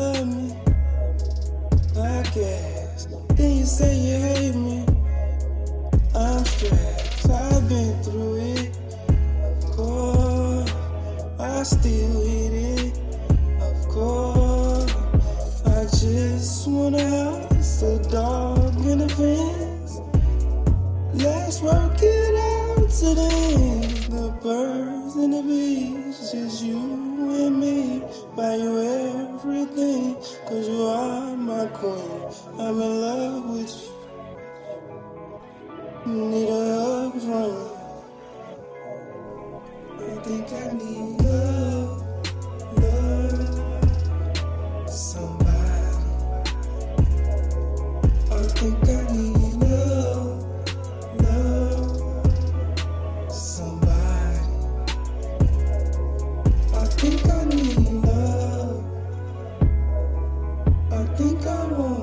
love me? I guess. Then you say you hate me. I'm stressed, I've been through it. Of course, I still hit it. Of course, I just want a house, a dog, and a fence. Let's work it out to the end. The birds and the bees, just you and me. Buy you everything, cause you are my queen. I'm in love with you. Need a hug from you. I think I need love, somebody. I think I need love, somebody. I think I need love. I think I want